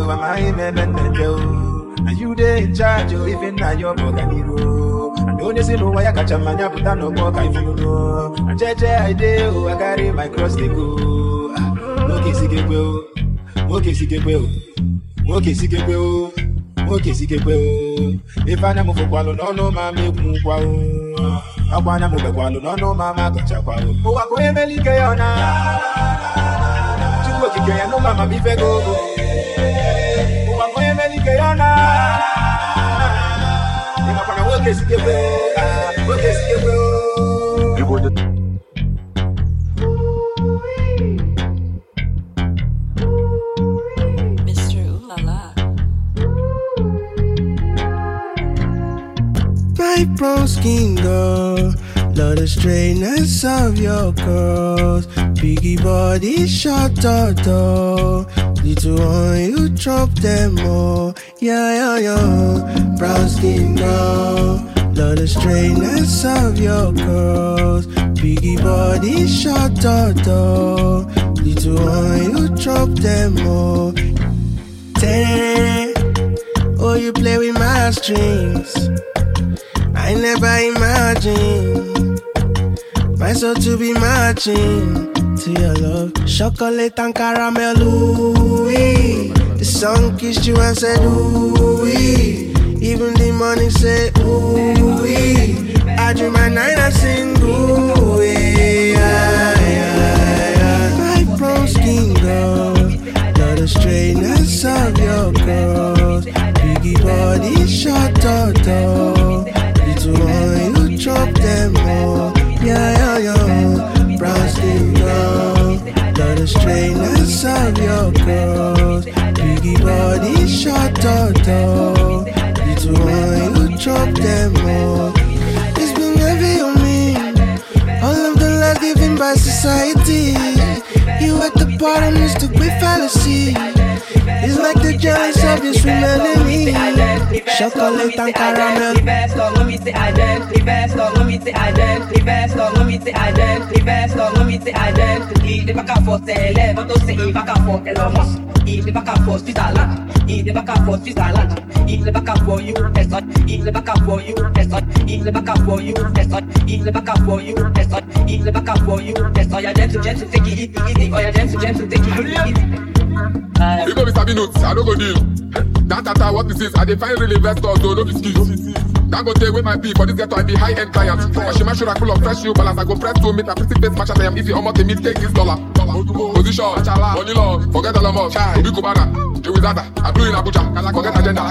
oh, am I and you dey in charge, oh, even now your Boganiro. And don't you see no why I catch a man, but I no more I feel no. And JJ I dey, oh, I carry my cross to go. Okay, Sikebo, okay, Sikebo, okay, Sikebo, okay, Sikebo. If I never for Qualo, no, mamma, move. I want to move a Qualo, no, mamma, catch a Qualo. Oh, I go Emily Gayana. You work again, no, mamma, be fair. Oh, I go Emily Gayana. I'm going to work as Sikebo, work as Sikebo. My brown skin girl, love the straightness of your curls. Biggie body, short door. Little one, you drop them all. Yeah. Brown skin girl, love the straightness of your curls. Biggie body, short door. Little one, you drop them all. Oh, you play with my strings. I never imagined my soul to be matching to your love. Chocolate and caramel, ooh-wee. The sun kissed you and said, ooh-wee. Even the morning said, ooh-wee. I dream at night and sing, ooh-wee. My brown skin girl, love the straightness of your curls. Biggie body, short door. You drop them all, yeah. Brown skin girl, love the straightness of your curls. Biggie body, short door. Little one, you drop them all. It's been heavy on me, all of the lies given by society. You at the bottom is the great fallacy. It's like the jealous of this remaining me. Chocolate and caramel. Reverse long, when we say identity. Reverse long, when we say identity. Reverse long, when we say identity. Reverse long, when we say identity. The back and forth, tell but don't say back and forth, Elon Musk. The back and forth, Switzerland. The back and forth, Switzerland. The back and forth, you, Esot. The back and forth, you, Esot. The back and forth, you, Esot. The back and forth, you, Esot. The back and forth, you, Esot. You're gentle, take it easy. Or you're gentle, take it easy. You know me sabi notes, I don't go deal. That what this is, I define real investors, so no be skills. That go take with my pee, for this get to be high-end client. She might should I pull up fresh shoe balance, I go press to meet a pretty face match as I am easy, almost a meet take this dollar. Position, money law, forget all of us. Obi Kubana, you with that, I blew in Abuja, forget agenda.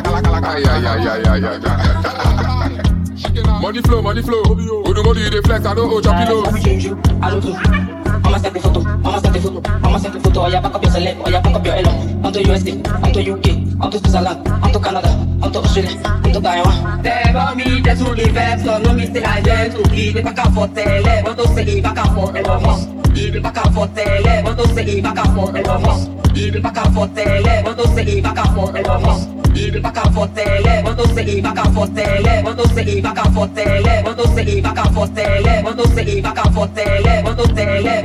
Money flow, Odu you dey flex, I don't owe choppy low. Mama send the photo, oh yeah, back up your celeb, oh yeah, back up your elo. On to USD, on to UK, on to Switzerland, on to Canada, on to Australia, on to Taiwan. Never me, that's who the vibes, no me say I dare to be the back and forth tele, but don't say back and forth ever. The back and forth tele, but don't say back and forth ever. The back and forth tele, but don't say back and forth ever. The back and forth tele, but don't say back and forth tele, but don't say back and forth tele, but don't say back and forth tele, but don't say back and forth tele, but don't tele.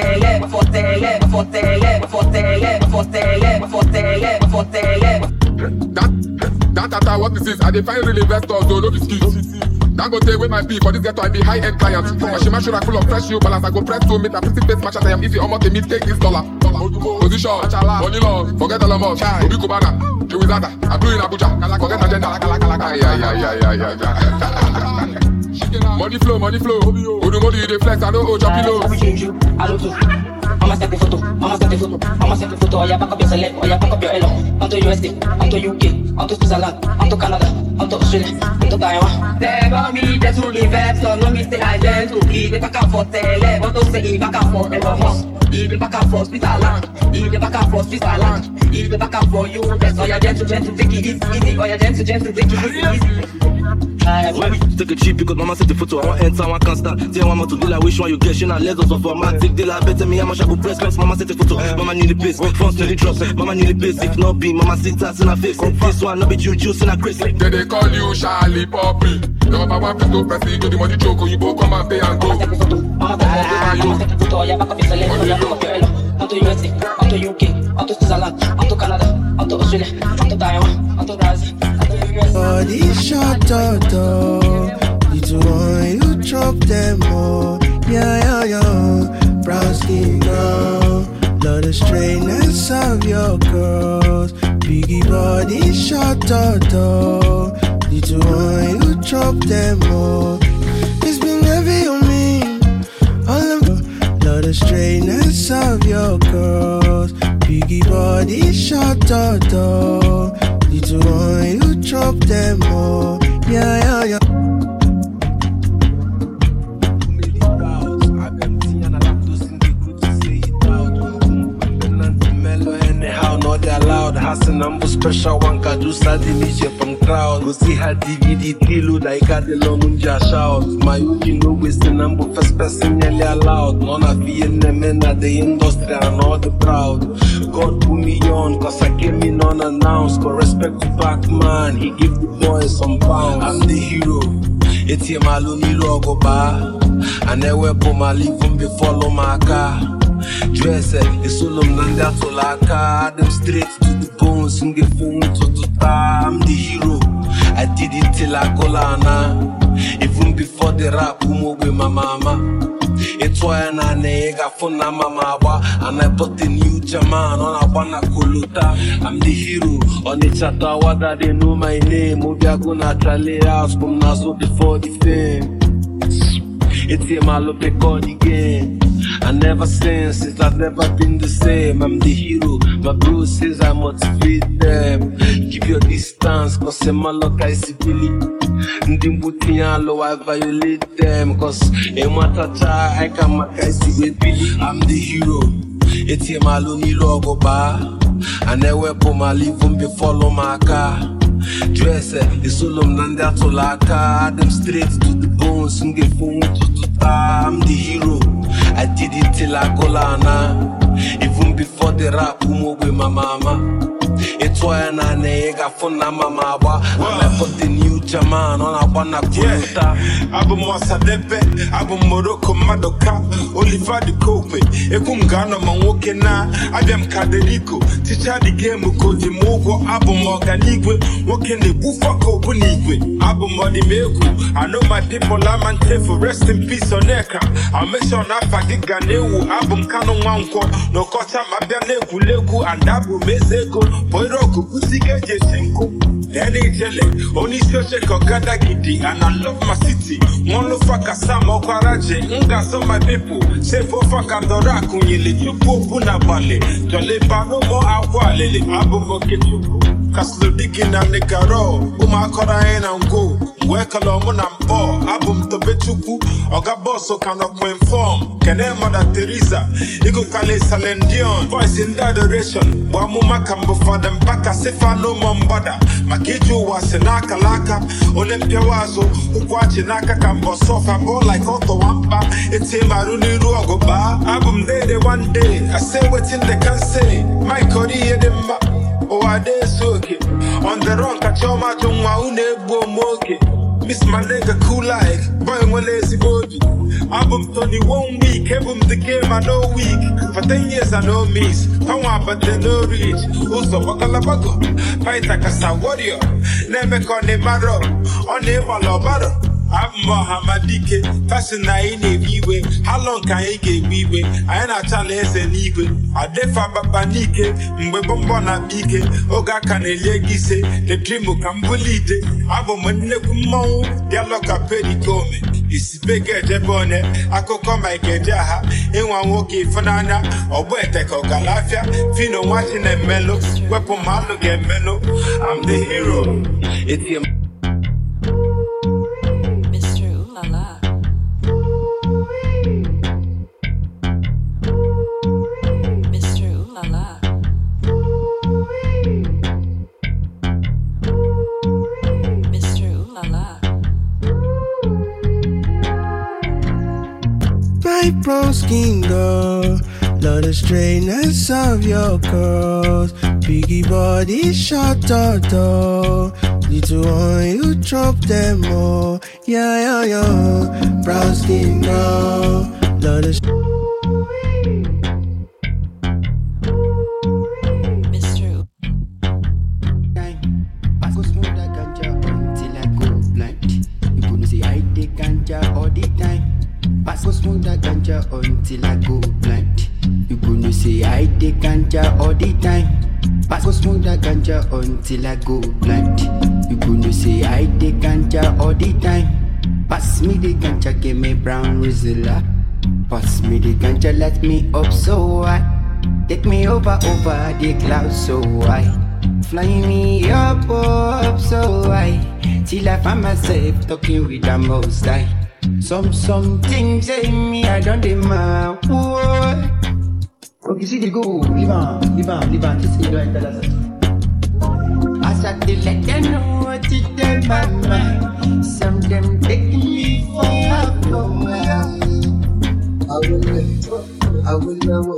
That what this is, I define real investors, so no be skills. That go take with my pee, for this get to be high-end client. She might should I pull up fresh shoe balance, I go press to meet a pretty face match as I am easy, almost a meet take this dollar. Position, money law, forget all of us. Obi Kubana, you with that, I blew in Abuja, forget agenda. Money flow, Odu you dey flex, I don't owe choppy low. Mama send the photo, oh yeah, back up your celeb, oh yeah, back up your elo. On to USD, on to UK, on to Switzerland, on to Canada, on to Australia, on to Taiwan. Never me, that's who the vibes, no me say I dare to be the back and forth tele, but don't say back and forth ever. The back and forth, Switzerland. The back and forth, Switzerland. The back and forth, you, yes, oh yeah, gentle, take it easy, oh yeah, gentle, take it easy. Take a cheap because mama sent the photo. I want enter, I want can't stand. Say one more to deal, I wish one you get. She not lessons of a man. Take deal, I better me how much I go press. Cause mama sent the photo. Mama need the pace. Phones to the drop. Mama need the pace. If not be, mama sit ass in her face. This one not be juice in her crazy. They call you Charlie Poppy. Number one place to press. You do the money joke. You both come and pay and go. Mama sent the photo. Yeah, back up your celeb. Yeah, back up your elo. On to USA, on to UK, on to Switzerland, on to Canada. onto Australia, onto Taiwan, onto Brazil, onto US. Body shot, little one, you chop them all. Yeah. Brown skin girl, love the straightness of your curls. Biggie body shot, little one, you chop them all. It's been heavy on me, all of love the straightness of your curls. Biggie body shot, little one, you chop them all. Yeah. Number special one can do study me from crowd. Go see her DVD tilo like I the long munja shout. My you know wasting number first person nearly allowed. None of the men at the industry and all the proud. God put me on cause I came in unannounced. Got respect to back man, he give the boys some pounds. I'm the hero. It's him alone go ba. I never put my leave on before my car. Dress it's all nanda to laka. Them straight to the bones, get phone to I'm the hero. I did it till I colana. Even before the rap, with my mama. It's why I nega for na mama and I put the new German on a banana kuluta. I'm the hero on the chata wada they know my name. Movia gonna try house from Nazo before the fame. It's a malope called again. I never since I've never been the same. I'm the hero, my bro says I motivate them. Keep your distance, cause I'm maloka is Billy. Ndimbutialo, I violate them. Cause Ematacha, I can make Billy. I'm the hero. It's a maloni logo bar. I never put my leave on before my car. Dress it's all nanda to laka. Them straight to the bones, get phone to I'm the hero. I did it till I colana. Even before the rap, with my mama. It's why I nega for na mama. I put the new German on a banana kuluta. Abu Mosa Depe, Abu Morocco Madoka, Oliver the Cope, Ekungano Mawokena, Adam Kaderico, teacher the game Koji Mogo, Abu Morganigwe, walking the Bufako Bunigwe, Abu Modimeku. I know my people Laman for rest in peace on Eka. I'll make sure not Fagiga Newu, Abu Kano Wanko, no Kota Mabane Kuleku, and Abu Mezeko, Boyroku, Pusika Jesenko. Only social Kogada Gidi, and I love my city. Mono Fakasama Kwaraje, Nga so my people. Say for Fakandora Kunyili, you Puna Bale, Jole Pano Mo Awale, Abu Moketu, Castle Diggin and Negaro, Umakora and Go, Wekalomon and Bo, Abum Tobechuku, Ogaboso cannot inform. Kene Mother Teresa, Igo Kale Salendion, voice in that direction. Wamuma Kambo for them back as if I no Mombada. Makiju was in Akalaka, Olympia Wazo, Ukwachi Naka Kambo Sofa, ball like Otto Wampa, it's him Maruni Ruagoba. Abum day one day, I say what in they can say. My Korea Demba, oh, I dare soak it. On the rock, I show my Tumwaune Bomoke. Miss my nigga cool like, boy, one lazy body. Album 21 week, album the game I know week. For 10 years I know miss, Tawa but they no reach. Uso Wakalabago, Paita Kasa warrior. Never call the marrow, on the Malobaro. I'm Mohammadike, fashion I in a how long can I get me? I ain't a challenge anyway. I defa babanike, Mbebona bike, Oga can a legise, the dream will come bullied. I've a money, their locker pedicome. It's bigger Jebone, I could come by Kejaha, in one walkie fanana, or Wettek or Galafia, Fino watching a mellow, weapon malo get mellow. I'm the hero. It's him. Brown skin girl, love the straightness of your curls. Biggie body shot, little one, you drop them all. Yeah. Brown skin girl, love the ganja all the time. Pass go smoke that ganja until I go blind. You gonna say I take ganja all the time. Pass go smoke that ganja until I go blind. You gonna say I take ganja all the time. Pass me the ganja, give me brown Rizla. Pass me the ganja, let me up so high. Take me over the clouds so high. Fly me up so high. Till I find myself talking with the most high. Some things in me I don't demand. Okay, see the go. Live on. Just say you don't tell us. I start to let them know what it is my mind. Some them taking me for a fool. I will love.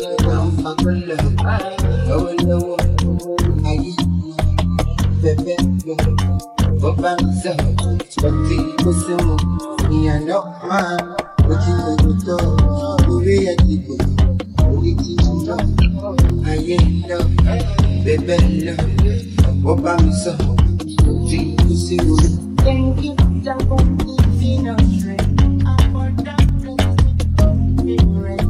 Papa myself, but people say me and no man. What you do? The way I keep it, we keep it love. I ain't love, baby love. Papa myself, but people say me. Thank you, I'm going to be no straight. I'm going to be ready.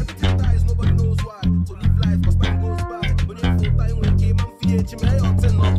She may not tell no